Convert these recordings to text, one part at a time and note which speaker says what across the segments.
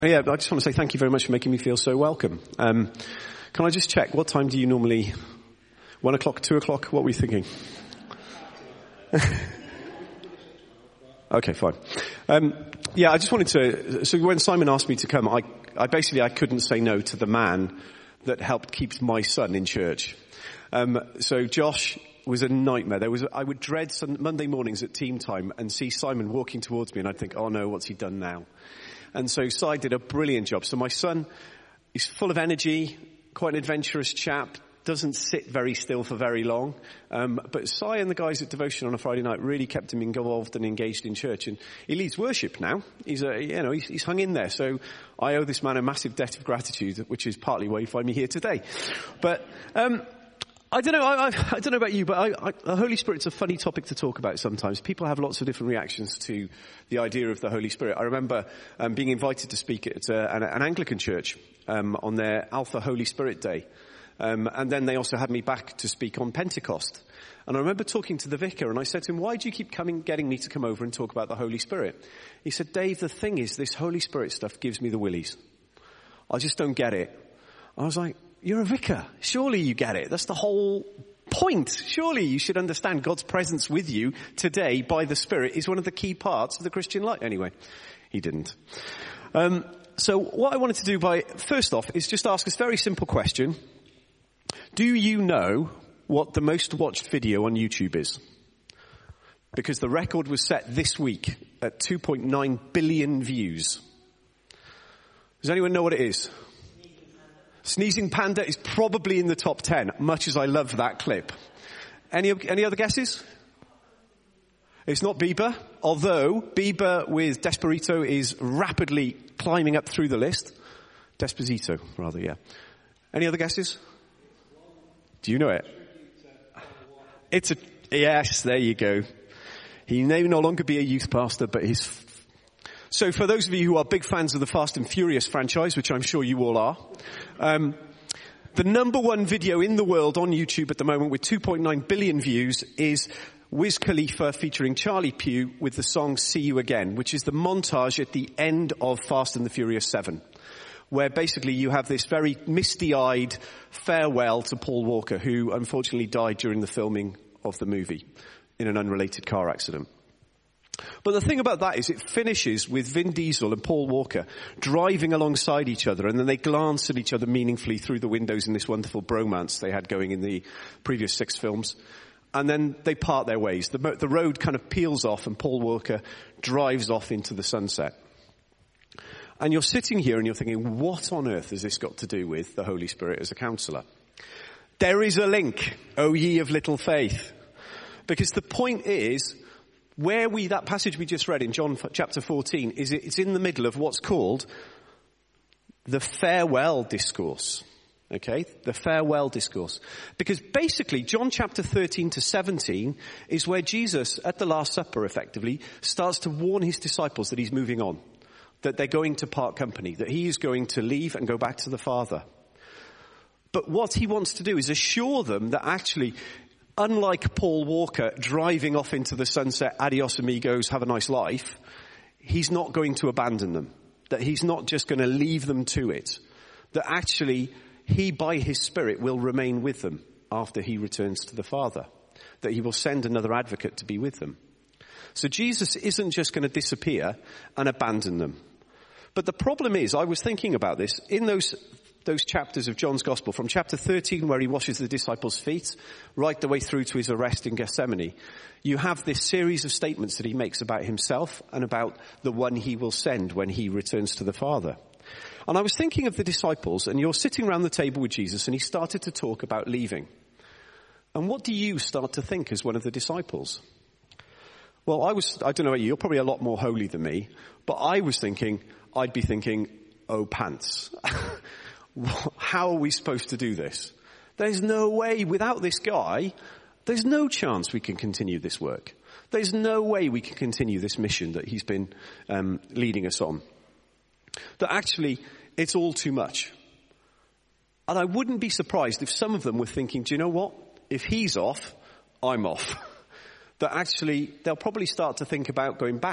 Speaker 1: Yeah, I just want to say thank you very much for making me feel so welcome. Can I just check, what time do you normally, 1 o'clock, 2 o'clock, what were you thinking? Okay, fine. I just wanted to, so when Simon asked me to come, I couldn't say no to the man that helped keep my son in church. So Josh was a nightmare. I would dread some Monday mornings at team time and see Simon walking towards me and I'd think, oh no, what's he done now? And so Si did a brilliant job. So my son is full of energy, quite an adventurous chap, doesn't sit very still for very long. But Si and the guys at Devotion on a Friday night really kept him involved and engaged in church. And he leads worship now. He's hung in there. So I owe this man a massive debt of gratitude, which is partly why you find me here today. But, I don't know. I don't know about you, but the Holy Spirit's a funny topic to talk about sometimes. People have lots of different reactions to the idea of the Holy Spirit. I remember being invited to speak at an Anglican church on their Alpha Holy Spirit Day, and then they also had me back to speak on Pentecost. And I remember talking to the vicar, and I said to him, "Why do you keep getting me to come over and talk about the Holy Spirit?" He said, "Dave, the thing is, this Holy Spirit stuff gives me the willies. I just don't get it." I was like, "You're a vicar. Surely you get it. That's the whole point. Surely you should understand God's presence with you today by the Spirit is one of the key parts of the Christian life." Anyway, he didn't. So what I wanted to do first off is just ask this very simple question. Do you know what the most watched video on YouTube is? Because the record was set this week at 2.9 billion views. Does anyone know what it is? Sneezing Panda is probably in the top 10, much as I love that clip. Any other guesses? It's not Bieber, although Bieber with Desperito is rapidly climbing up through the list. Despacito, rather, yeah. Any other guesses? Do you know it? Yes, there you go. He may no longer be a youth pastor, but So for those of you who are big fans of the Fast and Furious franchise, which I'm sure you all are, the number one video in the world on YouTube at the moment with 2.9 billion views is Wiz Khalifa featuring Charlie Puth with the song See You Again, which is the montage at the end of Fast and the Furious 7, where basically you have this very misty-eyed farewell to Paul Walker, who unfortunately died during the filming of the movie in an unrelated car accident. But the thing about that is it finishes with Vin Diesel and Paul Walker driving alongside each other, and then they glance at each other meaningfully through the windows in this wonderful bromance they had going in the previous 6 films. And then they part their ways. The road kind of peels off and Paul Walker drives off into the sunset. And you're sitting here and you're thinking, what on earth has this got to do with the Holy Spirit as a counsellor? There is a link, O ye of little faith. Because the point is, that passage we just read in John chapter 14, it's in the middle of what's called the farewell discourse. Okay? The farewell discourse. Because basically, John chapter 13 to 17 is where Jesus, at the Last Supper effectively, starts to warn his disciples that he's moving on. That they're going to part company. That he is going to leave and go back to the Father. But what he wants to do is assure them that actually, unlike Paul Walker driving off into the sunset, adios amigos, have a nice life, he's not going to abandon them. That he's not just going to leave them to it. That actually, he by his Spirit will remain with them after he returns to the Father. That he will send another advocate to be with them. So Jesus isn't just going to disappear and abandon them. But the problem is, I was thinking about this, in those chapters of John's Gospel, from chapter 13 where he washes the disciples' feet, right the way through to his arrest in Gethsemane, you have this series of statements that he makes about himself and about the one he will send when he returns to the Father. And I was thinking of the disciples, and you're sitting around the table with Jesus, and he started to talk about leaving. And what do you start to think as one of the disciples? Well, I don't know about you, you're probably a lot more holy than me, but I'd be thinking, oh pants. How are we supposed to do this? There's no way, without this guy, there's no chance we can continue this work. There's no way we can continue this mission that he's been leading us on. That actually, it's all too much. And I wouldn't be surprised if some of them were thinking, do you know what? If he's off, I'm off. That actually, they'll probably start to think about going back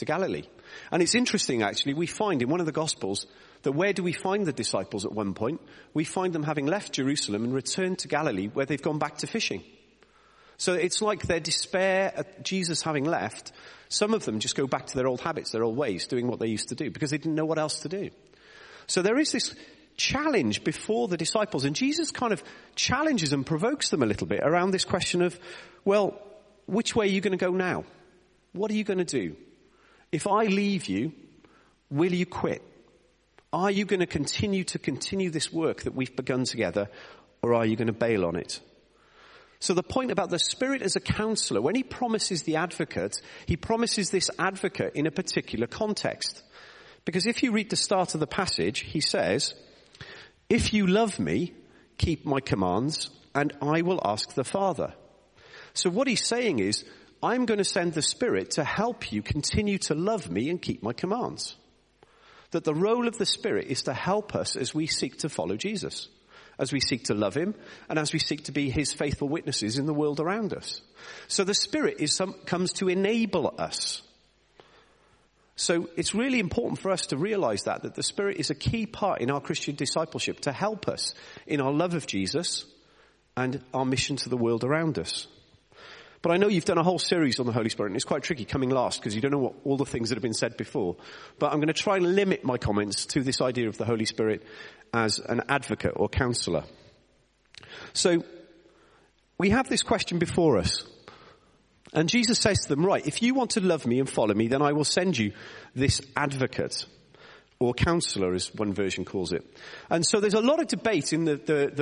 Speaker 1: to Galilee. And it's interesting, actually, we find in one of the Gospels that where do we find the disciples at one point? We find them having left Jerusalem and returned to Galilee, where they've gone back to fishing. So it's like their despair at Jesus having left, some of them just go back to their old habits, their old ways, doing what they used to do, because they didn't know what else to do. So there is this challenge before the disciples, and Jesus kind of challenges and provokes them a little bit around this question of, well, which way are you going to go now? What are you going to do? If I leave you, will you quit? Are you going to continue this work that we've begun together, or are you going to bail on it? So the point about the Spirit as a counselor, when he promises the advocate, he promises this advocate in a particular context. Because if you read the start of the passage, he says, if you love me, keep my commands, and I will ask the Father. So what he's saying is, I'm going to send the Spirit to help you continue to love me and keep my commands. That the role of the Spirit is to help us as we seek to follow Jesus, as we seek to love him, and as we seek to be his faithful witnesses in the world around us. So the Spirit comes to enable us. So it's really important for us to realize that the Spirit is a key part in our Christian discipleship to help us in our love of Jesus and our mission to the world around us. But I know you've done a whole series on the Holy Spirit, and it's quite tricky coming last because you don't know what all the things that have been said before. But I'm going to try and limit my comments to this idea of the Holy Spirit as an advocate or counselor. So we have this question before us. And Jesus says to them, right, if you want to love me and follow me, then I will send you this advocate, or counselor, as one version calls it. And so there's a lot of debate in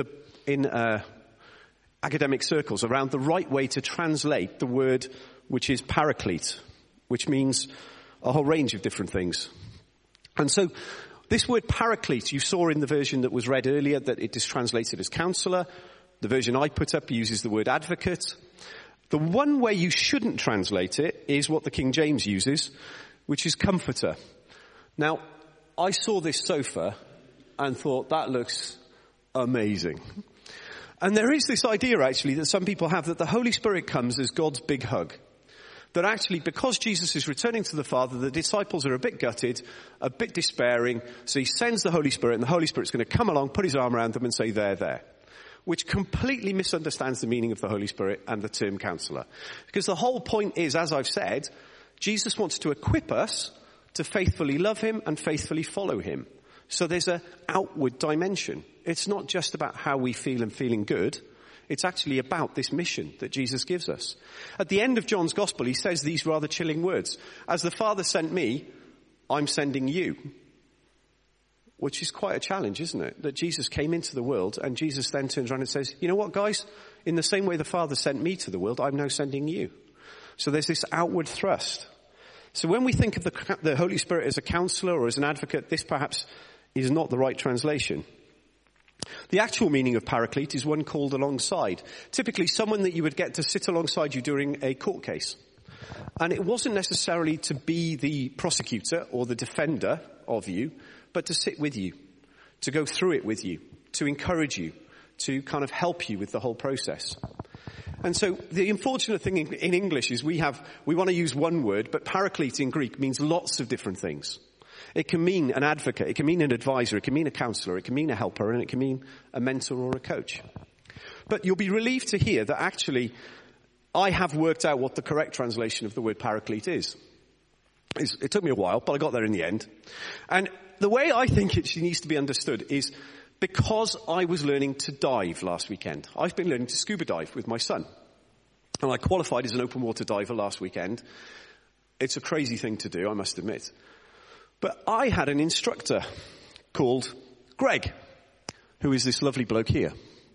Speaker 1: academic circles around the right way to translate the word which is paraclete, which means a whole range of different things. And so this word paraclete, you saw in the version that was read earlier that it is translated as counselor. The version I put up uses the word advocate. The one way you shouldn't translate it is what the King James uses, which is comforter. Now, I saw this sofa and thought, that looks amazing. And there is this idea, actually, that some people have that the Holy Spirit comes as God's big hug. That actually, because Jesus is returning to the Father, the disciples are a bit gutted, a bit despairing, so he sends the Holy Spirit, and the Holy Spirit's going to come along, put his arm around them and say, there. Which completely misunderstands the meaning of the Holy Spirit and the term counselor. Because the whole point is, as I've said, Jesus wants to equip us to faithfully love him and faithfully follow him. So there's an outward dimension. It's not just about how we feel and feeling good. It's actually about this mission that Jesus gives us. At the end of John's Gospel, he says these rather chilling words. As the Father sent me, I'm sending you. Which is quite a challenge, isn't it? That Jesus came into the world and Jesus then turns around and says, you know what, guys? In the same way the Father sent me to the world, I'm now sending you. So there's this outward thrust. So when we think of the Holy Spirit as a counselor or as an advocate, this perhaps is not the right translation. The actual meaning of paraclete is one called alongside. Typically someone that you would get to sit alongside you during a court case. And it wasn't necessarily to be the prosecutor or the defender of you, but to sit with you, to go through it with you, to encourage you, to kind of help you with the whole process. And so the unfortunate thing in English is we want to use one word, but paraclete in Greek means lots of different things. It can mean an advocate, it can mean an advisor, it can mean a counselor, it can mean a helper, and it can mean a mentor or a coach. But you'll be relieved to hear that actually I have worked out what the correct translation of the word paraclete is. It took me a while, but I got there in the end. And the way I think it needs to be understood is because I was learning to dive last weekend. I've been learning to scuba dive with my son. And I qualified as an open water diver last weekend. It's a crazy thing to do, I must admit. But I had an instructor called Greg, who is this lovely bloke here.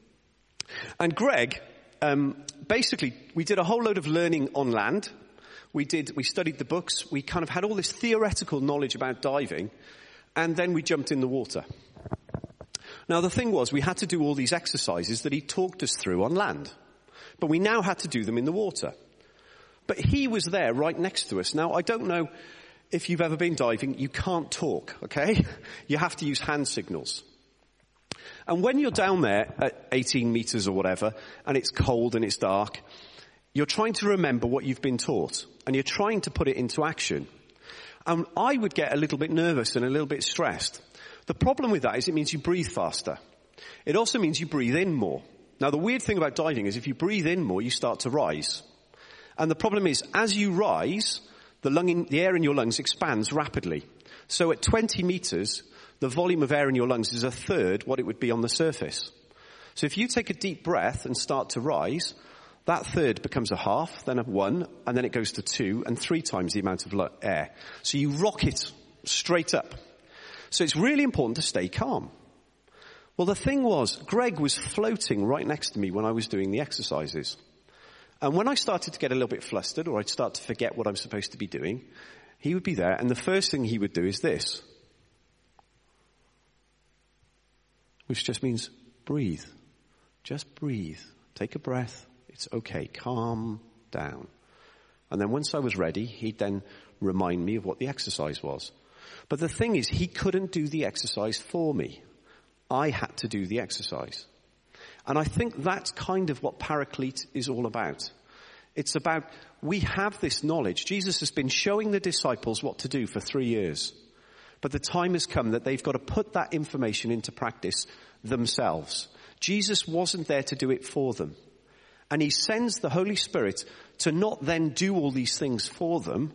Speaker 1: And Greg, basically, we did a whole load of learning on land. We studied the books. We kind of had all this theoretical knowledge about diving. And then we jumped in the water. Now, the thing was, we had to do all these exercises that he talked us through on land. But we now had to do them in the water. But he was there right next to us. Now, I don't know if you've ever been diving. You can't talk, okay? You have to use hand signals. And when you're down there at 18 meters or whatever, and it's cold and it's dark, you're trying to remember what you've been taught. And you're trying to put it into action. And I would get a little bit nervous and a little bit stressed. The problem with that is it means you breathe faster. It also means you breathe in more. Now, the weird thing about diving is if you breathe in more, you start to rise. And the problem is, as you rise, the air in your lungs expands rapidly. So at 20 meters, the volume of air in your lungs is a third what it would be on the surface. So if you take a deep breath and start to rise, that third becomes a half, then a 1, and then it goes to 2, and 3 times the amount of air. So you rocket straight up. So it's really important to stay calm. Well, the thing was, Greg was floating right next to me when I was doing the exercises. And when I started to get a little bit flustered, or I'd start to forget what I'm supposed to be doing, he would be there, and the first thing he would do is this. Which just means breathe. Just breathe. Take a breath. It's okay. Calm down. And then once I was ready, he'd then remind me of what the exercise was. But the thing is, he couldn't do the exercise for me. I had to do the exercise. And I think that's kind of what Paraclete is all about. It's about, we have this knowledge. Jesus has been showing the disciples what to do for 3 years. But the time has come that they've got to put that information into practice themselves. Jesus wasn't there to do it for them. And he sends the Holy Spirit to not then do all these things for them,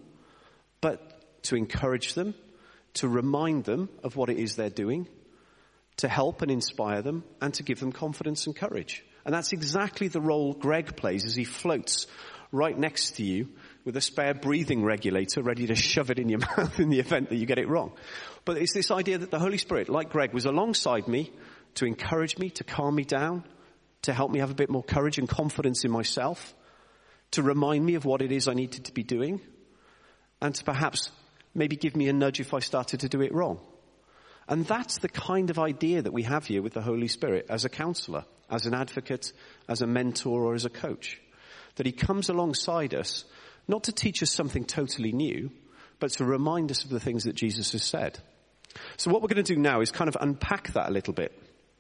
Speaker 1: but to encourage them, to remind them of what it is they're doing, to help and inspire them, and to give them confidence and courage. And that's exactly the role Greg plays as he floats right next to you with a spare breathing regulator ready to shove it in your mouth in the event that you get it wrong. But it's this idea that the Holy Spirit, like Greg, was alongside me to encourage me, to calm me down, to help me have a bit more courage and confidence in myself, to remind me of what it is I needed to be doing, and to perhaps maybe give me a nudge if I started to do it wrong. And that's the kind of idea that we have here with the Holy Spirit as a counselor, as an advocate, as a mentor, or as a coach. That he comes alongside us, not to teach us something totally new, but to remind us of the things that Jesus has said. So what we're going to do now is kind of unpack that a little bit.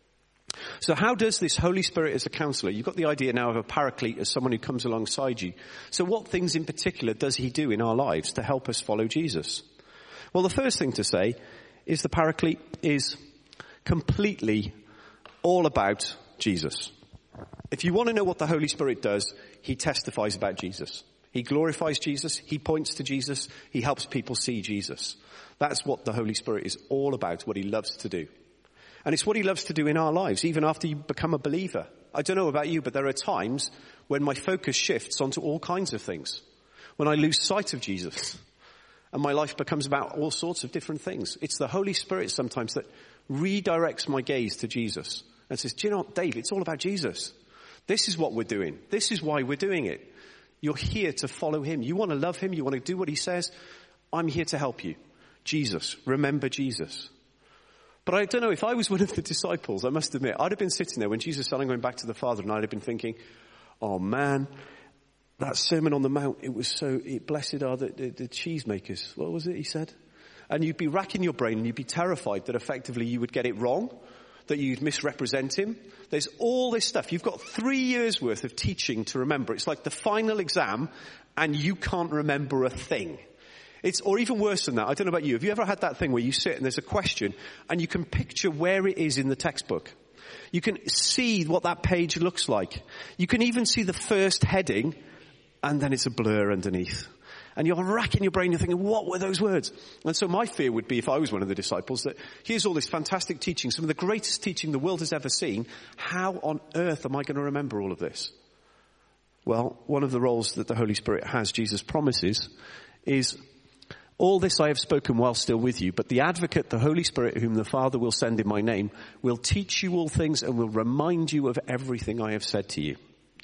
Speaker 1: So how does this Holy Spirit as a counselor, you've got the idea now of a paraclete as someone who comes alongside you. So what things in particular does he do in our lives to help us follow Jesus? Well, the first thing to say is the paraclete is completely all about Jesus. If you want to know what the Holy Spirit does, he testifies about Jesus. He glorifies Jesus. He points to Jesus. He helps people see Jesus. That's what the Holy Spirit is all about, what he loves to do. And it's what he loves to do in our lives, even after you become a believer. I don't know about you, but there are times when my focus shifts onto all kinds of things. When I lose sight of Jesus and my life becomes about all sorts of different things. It's the Holy Spirit sometimes that redirects my gaze to Jesus and says, do you know what, Dave, it's all about Jesus. This is what we're doing. This is why we're doing it. You're here to follow him. You want to love him. You want to do what he says. I'm here to help you. Jesus. Remember Jesus. But I don't know, if I was one of the disciples, I must admit, I'd have been sitting there when Jesus said, I'm going back to the Father, and I'd have been thinking, oh man, that Sermon on the Mount, it was so, blessed are the cheesemakers. What was it he said? And you'd be racking your brain and you'd be terrified that effectively you would get it wrong, that you'd misrepresent him. There's all this stuff. You've got 3 years worth of teaching to remember. It's like the final exam and you can't remember a thing. Or even worse than that, I don't know about you, have you ever had that thing where you sit and there's a question and you can picture where it is in the textbook? You can see what that page looks like. You can even see the first heading and then it's a blur underneath. And you're racking your brain, you're thinking, what were those words? And so my fear would be, if I was one of the disciples, that here's all this fantastic teaching, some of the greatest teaching the world has ever seen. How on earth am I going to remember all of this? Well, one of the roles that the Holy Spirit has, Jesus promises, is all this I have spoken while still with you, but the advocate, the Holy Spirit, whom the Father will send in my name, will teach you all things and will remind you of everything I have said to you.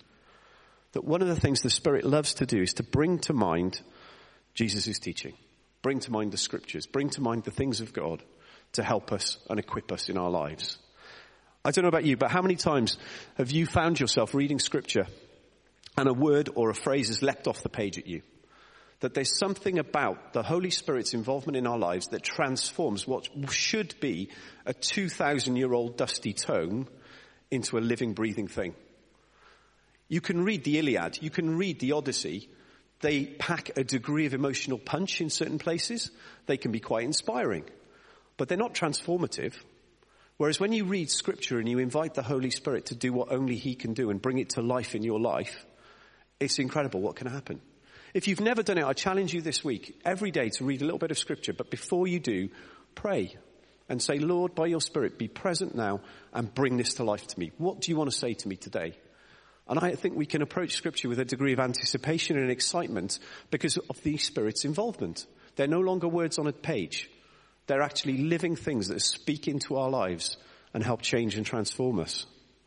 Speaker 1: That one of the things the Spirit loves to do is to bring to mind Jesus' teaching. Bring to mind the scriptures. Bring to mind the things of God to help us and equip us in our lives. I don't know about you, but how many times have you found yourself reading scripture and a word or a phrase has leapt off the page at you? That there's something about the Holy Spirit's involvement in our lives that transforms what should be a 2,000-year-old dusty tome into a living, breathing thing. You can read the Iliad, you can read the Odyssey They pack a degree of emotional punch in certain places. They can be quite inspiring, but they're not transformative. Whereas when you read scripture and you invite the Holy Spirit to do what only he can do and bring it to life in your life, it's incredible what can happen. If you've never done it, I challenge you this week, every day, to read a little bit of scripture. But before you do, pray and say, Lord, by your Spirit, be present now and bring this to life to me. What do you want to say to me today? And I think we can approach scripture with a degree of anticipation and excitement because of the Spirit's involvement. They're no longer words on a page. They're actually living things that speak into our lives and help change and transform us.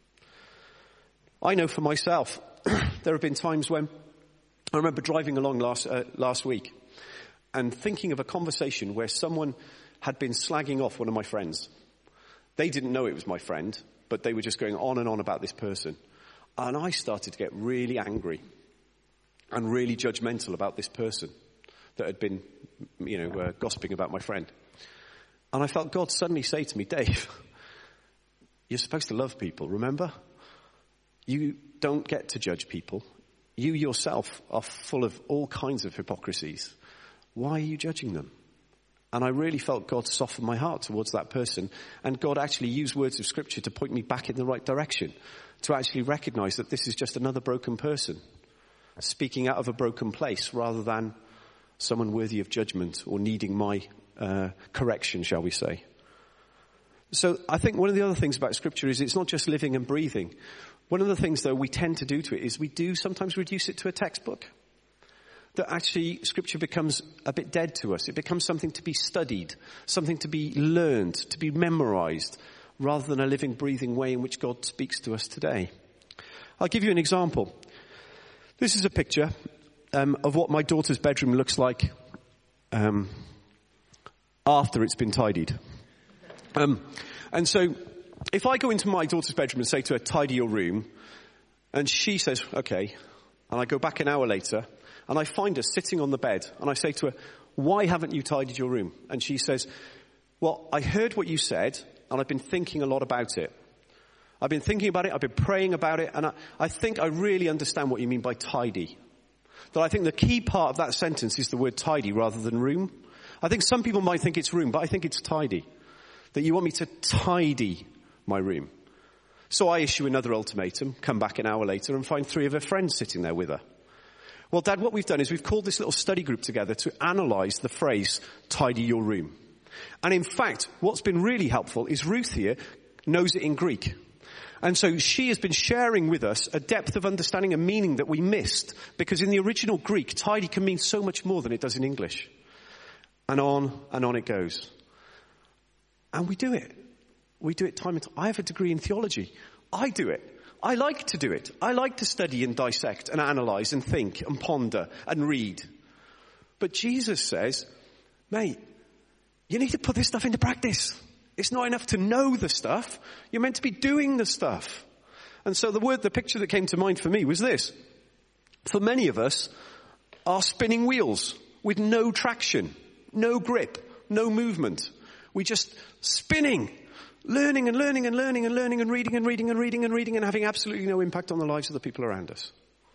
Speaker 1: I know for myself, there have been times when I remember driving along last week and thinking of a conversation where someone had been slagging off one of my friends. They didn't know it was my friend, but they were just going on and on about this person. And I started to get really angry and really judgmental about this person that had been, gossiping about my friend. And I felt God suddenly say to me, Dave, you're supposed to love people, remember? You don't get to judge people. You yourself are full of all kinds of hypocrisies. Why are you judging them? And I really felt God soften my heart towards that person. And God actually used words of scripture to point me back in the right direction, to actually recognize that this is just another broken person speaking out of a broken place rather than someone worthy of judgment or needing my correction, shall we say. So I think one of the other things about scripture is it's not just living and breathing. One of the things, though, we tend to do to it is we do sometimes reduce it to a textbook. That actually scripture becomes a bit dead to us. It becomes something to be studied, something to be learned, to be memorized, rather than a living, breathing way in which God speaks to us today. I'll give you an example. This is a picture of what my daughter's bedroom looks like after it's been tidied. And so if I go into my daughter's bedroom and say to her, tidy your room, and she says, okay, and I go back an hour later, and I find her sitting on the bed, and I say to her, why haven't you tidied your room? And she says, well, I heard what you said, and I've been thinking a lot about it. I've been thinking about it, I've been praying about it, and I think I really understand what you mean by tidy. That I think the key part of that sentence is the word tidy rather than room. I think some people might think it's room, but I think it's tidy. That you want me to tidy my room. So I issue another ultimatum, come back an hour later and find 3 of her friends sitting there with her. Well, Dad, what we've done is we've called this little study group together to analyze the phrase, tidy your room. And in fact, what's been really helpful is Ruth here knows it in Greek. And so she has been sharing with us a depth of understanding and meaning that we missed. Because in the original Greek, tidy can mean so much more than it does in English. And on it goes. And we do it. We do it time and time. I have a degree in theology. I do it. I like to do it. I like to study and dissect and analyze and think and ponder and read. But Jesus says, mate, you need to put this stuff into practice. It's not enough to know the stuff. You're meant to be doing the stuff. And so the picture that came to mind for me was this. For many of us, are spinning wheels with no traction, no grip, no movement. We just spinning, learning and learning and learning and learning and reading and reading and reading and reading and having absolutely no impact on the lives of the people around us.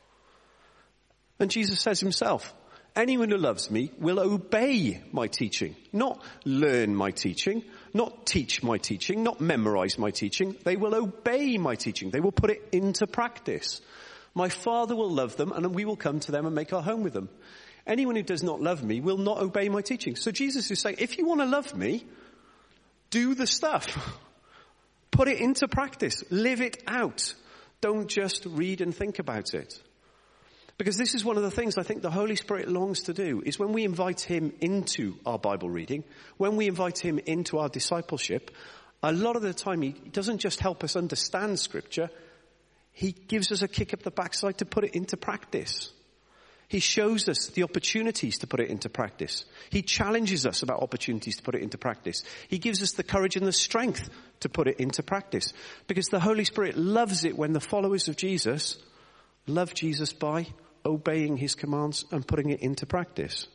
Speaker 1: And Jesus says himself, anyone who loves me will obey my teaching, not learn my teaching, not teach my teaching, not memorize my teaching. They will obey my teaching. They will put it into practice. My Father will love them and we will come to them and make our home with them. Anyone who does not love me will not obey my teaching. So Jesus is saying, if you want to love me, do the stuff. Put it into practice. Live it out. Don't just read and think about it. Because this is one of the things I think the Holy Spirit longs to do, is when we invite him into our Bible reading, when we invite him into our discipleship, a lot of the time he doesn't just help us understand Scripture, he gives us a kick up the backside to put it into practice. He shows us the opportunities to put it into practice. He challenges us about opportunities to put it into practice. He gives us the courage and the strength to put it into practice. Because the Holy Spirit loves it when the followers of Jesus love Jesus by obeying his commands and putting it into practice.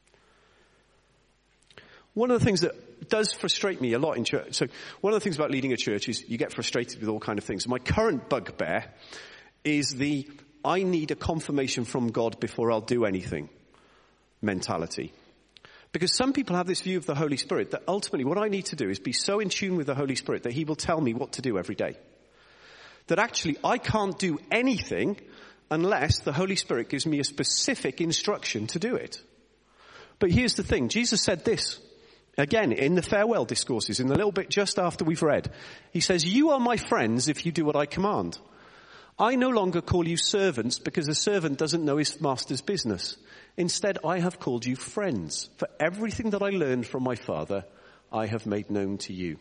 Speaker 1: One of the things that does frustrate me a lot in church, so one of the things about leading a church is you get frustrated with all kinds of things. My current bugbear is the I need a confirmation from God before I'll do anything mentality. Because some people have this view of the Holy Spirit that ultimately what I need to do is be so in tune with the Holy Spirit that he will tell me what to do every day. That actually I can't do anything unless the Holy Spirit gives me a specific instruction to do it. But here's the thing. Jesus said this, again, in the farewell discourses, in the little bit just after we've read. He says, you are my friends if you do what I command. I no longer call you servants because a servant doesn't know his master's business. Instead, I have called you friends. For everything that I learned from my Father, I have made known to you.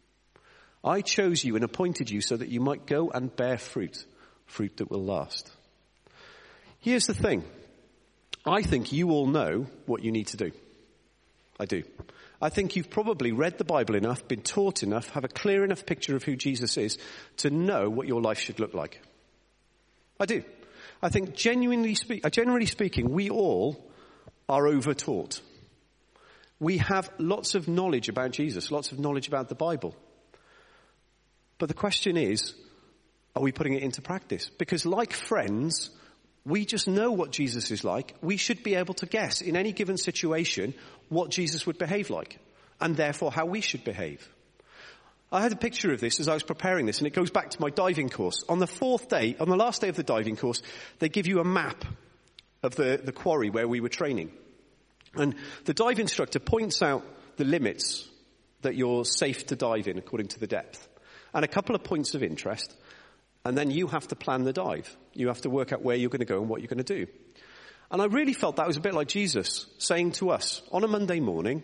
Speaker 1: I chose you and appointed you so that you might go and bear fruit, fruit that will last. Here's the thing. I think you all know what you need to do. I do. I think you've probably read the Bible enough, been taught enough, have a clear enough picture of who Jesus is to know what your life should look like. I do. I think generally speaking, we all are over-taught. We have lots of knowledge about Jesus, lots of knowledge about the Bible. But the question is, are we putting it into practice? Because like friends, we just know what Jesus is like. We should be able to guess in any given situation what Jesus would behave like, and therefore how we should behave. I had a picture of this as I was preparing this, and it goes back to my diving course. On the last day of the diving course, they give you a map of the quarry where we were training. And the dive instructor points out the limits that you're safe to dive in according to the depth, and a couple of points of interest, and then you have to plan the dive. You have to work out where you're going to go and what you're going to do. And I really felt that was a bit like Jesus saying to us on a Monday morning,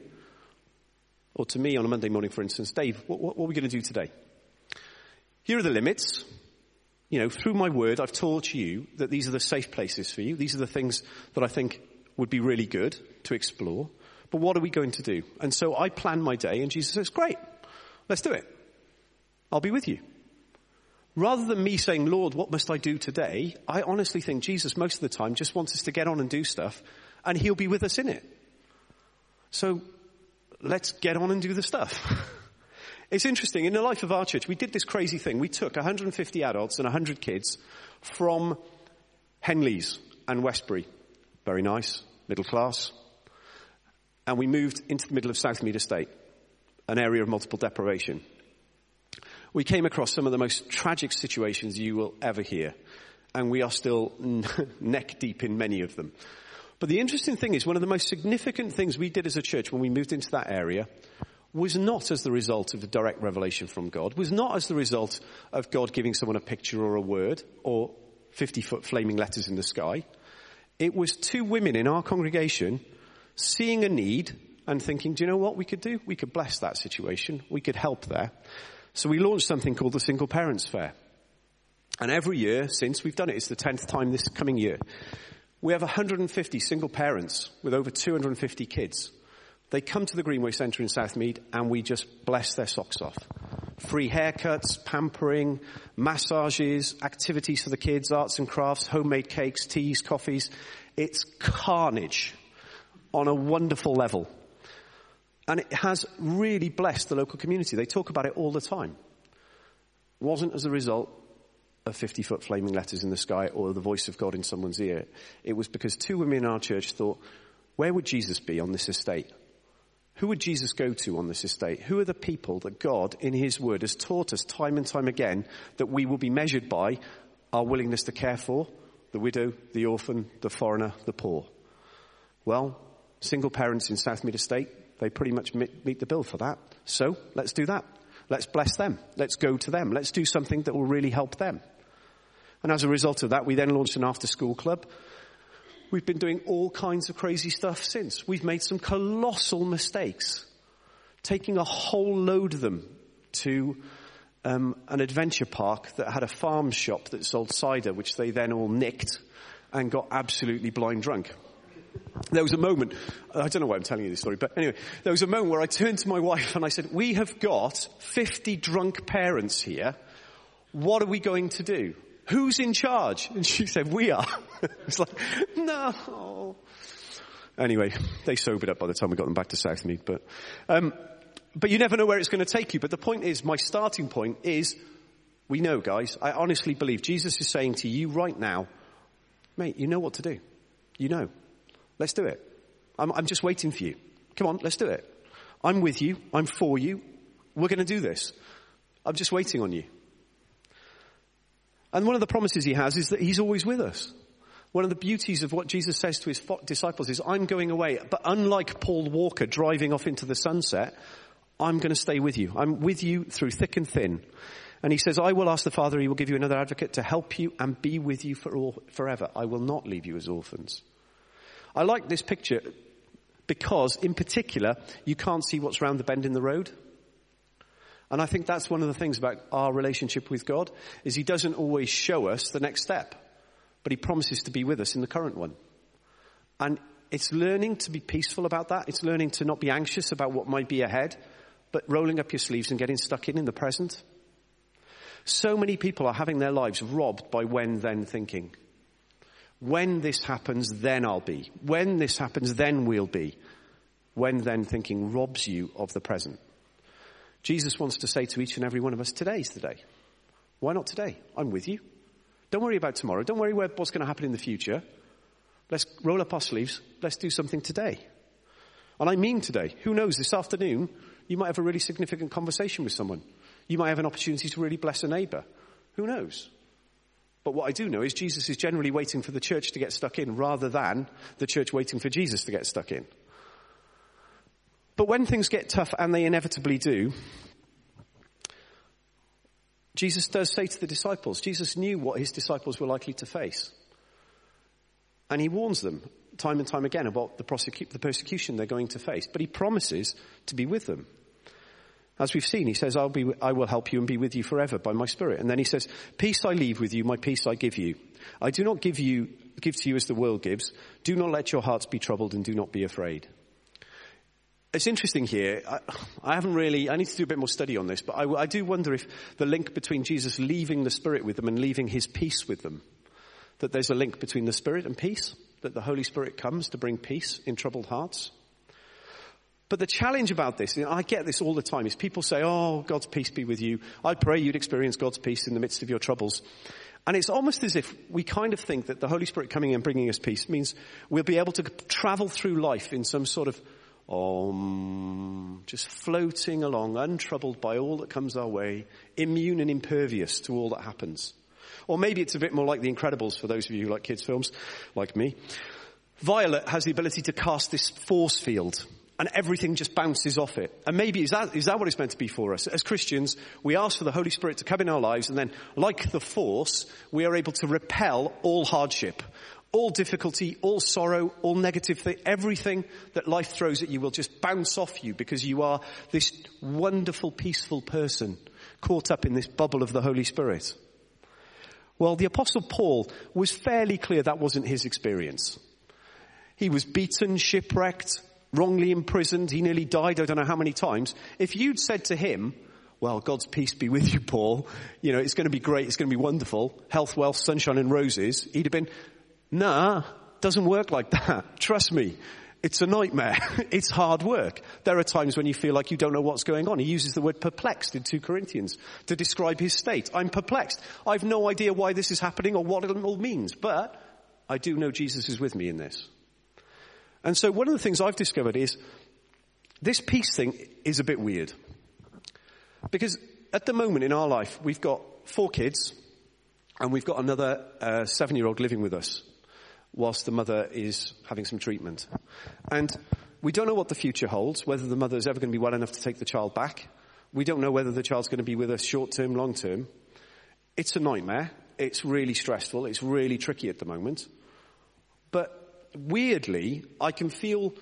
Speaker 1: or to me on a Monday morning, for instance, Dave, what are we going to do today? Here are the limits. You know, through my word, I've taught you that these are the safe places for you. These are the things that I think would be really good to explore. But what are we going to do? And so I plan my day, and Jesus says, great, let's do it. I'll be with you. Rather than me saying, Lord, what must I do today? I honestly think Jesus most of the time just wants us to get on and do stuff, and he'll be with us in it. So let's get on and do the stuff. It's interesting. In the life of our church, we did this crazy thing. We took 150 adults and 100 kids from Henleys and Westbury. Very nice, middle class. And we moved into the middle of Southmead Estate, an area of multiple deprivation. We came across some of the most tragic situations you will ever hear. And we are still neck deep in many of them. But the interesting thing is, one of the most significant things we did as a church when we moved into that area was not as the result of a direct revelation from God, was not as the result of God giving someone a picture or a word or 50-foot flaming letters in the sky. It was two women in our congregation seeing a need and thinking, do you know what we could do? We could bless that situation. We could help there. So we launched something called the Single Parents Fair. And every year since, we've done it. It's the 10th time this coming year. We have 150 single parents with over 250 kids. They come to the Greenway Centre in Southmead and we just bless their socks off. Free haircuts, pampering, massages, activities for the kids, arts and crafts, homemade cakes, teas, coffees. It's carnage on a wonderful level. And it has really blessed the local community. They talk about it all the time. It wasn't as a result of 50-foot flaming letters in the sky or the voice of God in someone's ear. It was because two women in our church thought, where would Jesus be on this estate? Who would Jesus go to on this estate? Who are the people that God, in his word, has taught us time and time again that we will be measured by our willingness to care for? The widow, the orphan, the foreigner, the poor. Well, single parents in Southmead Estate, they pretty much meet the bill for that. So let's do that. Let's bless them. Let's go to them. Let's do something that will really help them. And as a result of that, we then launched an after-school club. We've been doing all kinds of crazy stuff since. We've made some colossal mistakes, taking a whole load of them to an adventure park that had a farm shop that sold cider, which they then all nicked and got absolutely blind drunk. There was a moment, I don't know why I'm telling you this story, but anyway, there was a moment where I turned to my wife and I said, we have got 50 drunk parents here. What are we going to do? Who's in charge? And she said, we are. It's like, no. Anyway, they sobered up by the time we got them back to Southmead. But you never know where it's going to take you. But the point is, my starting point is, we know, guys, I honestly believe Jesus is saying to you right now, Mate, you know what to do. You know. Let's do it. I'm just waiting for you. Come on, let's do it. I'm with you. I'm for you. We're going to do this. I'm just waiting on you. And one of the promises he has is that he's always with us. One of the beauties of what Jesus says to his disciples is, I'm going away, but unlike Paul Walker driving off into the sunset, I'm going to stay with you. I'm with you through thick and thin. And he says, I will ask the Father, he will give you another advocate to help you and be with you forever. I will not leave you as orphans. I like this picture because, in particular, you can't see what's round the bend in the road. And I think that's one of the things about our relationship with God, is he doesn't always show us the next step, but he promises to be with us in the current one. And it's learning to be peaceful about that. It's learning to not be anxious about what might be ahead, but rolling up your sleeves and getting stuck in the present. So many people are having their lives robbed by when-then thinking. When this happens, then I'll be. When this happens, then we'll be. When-then thinking robs you of the present. Jesus wants to say to each and every one of us, today's the day. Why not today? I'm with you. Don't worry about tomorrow. Don't worry what's going to happen in the future. Let's roll up our sleeves. Let's do something today. And I mean today. Who knows, this afternoon, you might have a really significant conversation with someone. You might have an opportunity to really bless a neighbour. Who knows? But what I do know is Jesus is generally waiting for the church to get stuck in rather than the church waiting for Jesus to get stuck in. But when things get tough, and they inevitably do, Jesus does say to the disciples, Jesus knew what his disciples were likely to face. And he warns them time and time again about the persecution they're going to face. But he promises to be with them. As we've seen, he says, I will help you and be with you forever by my Spirit. And then he says, peace I leave with you, my peace I give you. I do not give to you as the world gives. Do not let your hearts be troubled and do not be afraid. It's interesting here. I need to do a bit more study on this, but I do wonder if the link between Jesus leaving the Spirit with them and leaving his peace with them, that there's a link between the Spirit and peace, that the Holy Spirit comes to bring peace in troubled hearts. But the challenge about this, I get this all the time, is people say, oh, God's peace be with you. I pray you'd experience God's peace in the midst of your troubles. And it's almost as if we kind of think that the Holy Spirit coming and bringing us peace means we'll be able to travel through life in some sort of just floating along, untroubled by all that comes our way, immune and impervious to all that happens. Or maybe it's a bit more like The Incredibles, for those of you who like kids' films, like me. Violet has the ability to cast this force field, and everything just bounces off it. And maybe is that what it's meant to be for us? As Christians, we ask for the Holy Spirit to come in our lives, and then, like the force, we are able to repel all hardship, all difficulty, all sorrow, all negative thing, everything that life throws at you will just bounce off you because you are this wonderful, peaceful person caught up in this bubble of the Holy Spirit. Well, the Apostle Paul was fairly clear that wasn't his experience. He was beaten, shipwrecked, wrongly imprisoned. He nearly died, I don't know how many times. If you'd said to him, well, God's peace be with you, Paul, it's going to be great, it's going to be wonderful, health, wealth, sunshine and roses, he'd have been, nah, doesn't work like that. Trust me, it's a nightmare. It's hard work. There are times when you feel like you don't know what's going on. He uses the word perplexed in 2 Corinthians to describe his state. I'm perplexed. I've no idea why this is happening or what it all means, but I do know Jesus is with me in this. And so one of the things I've discovered is this peace thing is a bit weird. Because at the moment in our life, we've got 4 kids and we've got another 7-year-old living with us whilst the mother is having some treatment. And we don't know what the future holds, whether the mother is ever going to be well enough to take the child back. We don't know whether the child's going to be with us short-term, long-term. It's a nightmare. It's really stressful. It's really tricky at the moment. But weirdly, I can feel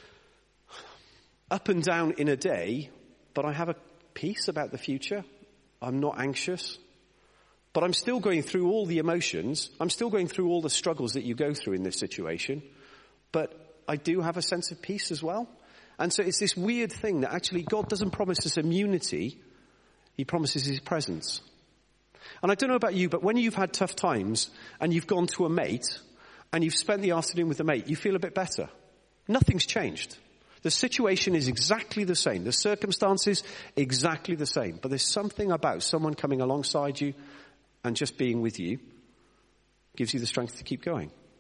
Speaker 1: up and down in a day, but I have a peace about the future. I'm not anxious. But I'm still going through all the emotions. I'm still going through all the struggles that you go through in this situation. But I do have a sense of peace as well. And so it's this weird thing that actually God doesn't promise us immunity. He promises his presence. And I don't know about you, but when you've had tough times and you've gone to a mate and you've spent the afternoon with a mate, you feel a bit better. Nothing's changed. The situation is exactly the same. The circumstances, exactly the same. But there's something about someone coming alongside you and just being with you gives you the strength to keep going.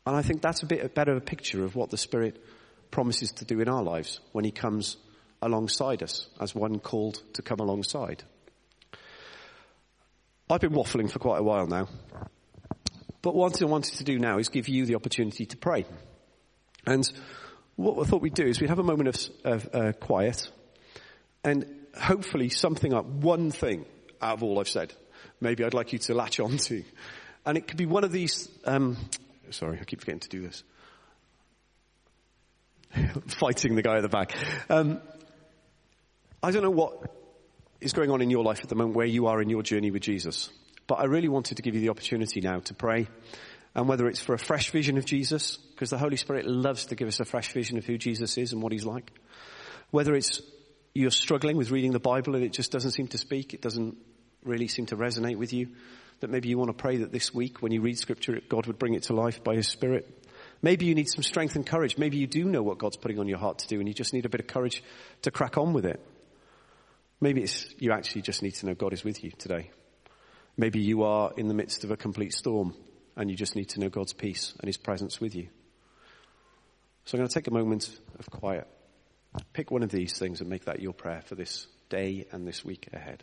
Speaker 1: And I think that's a bit better a picture of what the Spirit promises to do in our lives when he comes alongside us as one called to come alongside. I've been waffling for quite a while now. But what I wanted to do now is give you the opportunity to pray. And what I thought we'd do is we'd have a moment of quiet and hopefully something up, one thing out of all I've said. Maybe I'd like you to latch on to. And it could be one of these, sorry, I keep forgetting to do this. Fighting the guy at the back. I don't know what is going on in your life at the moment, where you are in your journey with Jesus. But I really wanted to give you the opportunity now to pray. And whether it's for a fresh vision of Jesus, because the Holy Spirit loves to give us a fresh vision of who Jesus is and what he's like. Whether it's you're struggling with reading the Bible and it just doesn't seem to speak, it doesn't really seem to resonate with you, that maybe you want to pray that this week when you read Scripture, God would bring it to life by his Spirit. Maybe you need some strength and courage. Maybe you do know what God's putting on your heart to do and you just need a bit of courage to crack on with it. Maybe you actually just need to know God is with you today. Maybe you are in the midst of a complete storm and you just need to know God's peace and his presence with you. So I'm going to take a moment of quiet. Pick one of these things and make that your prayer for this day and this week ahead.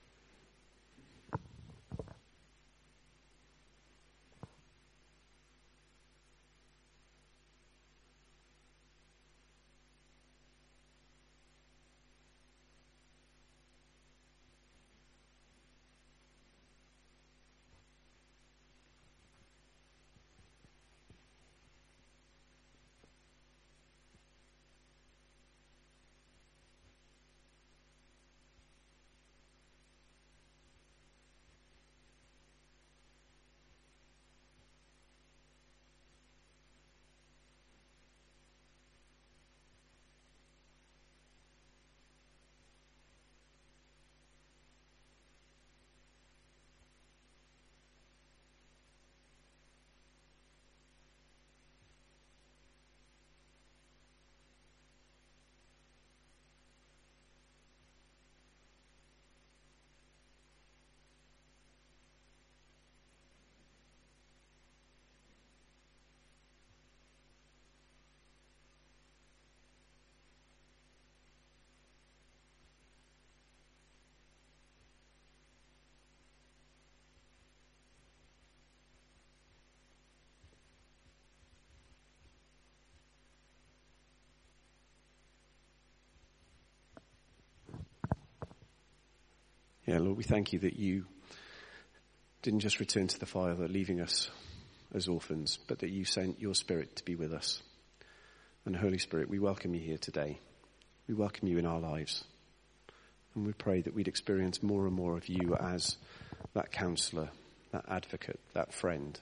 Speaker 1: Yeah, Lord, we thank you that you didn't just return to the Father, leaving us as orphans, but that you sent your Spirit to be with us. And Holy Spirit, we welcome you here today. We welcome you in our lives. And we pray that we'd experience more and more of you as that counselor, that advocate, that friend.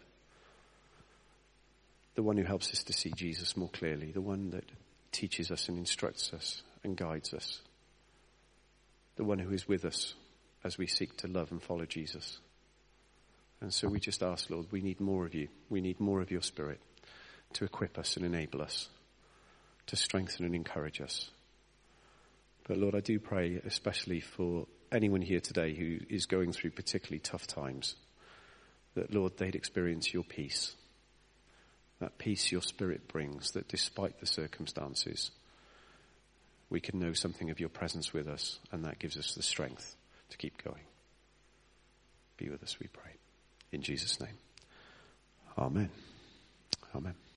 Speaker 1: The one who helps us to see Jesus more clearly, the one that teaches us and instructs us and guides us. The one who is with us as we seek to love and follow Jesus. And so we just ask, Lord, we need more of you. We need more of your Spirit to equip us and enable us, to strengthen and encourage us. But Lord, I do pray especially for anyone here today who is going through particularly tough times, that, Lord, they'd experience your peace, that peace your Spirit brings, that despite the circumstances, we can know something of your presence with us, and that gives us the strength to keep going. Be with us, we pray. In Jesus' name. Amen. Amen.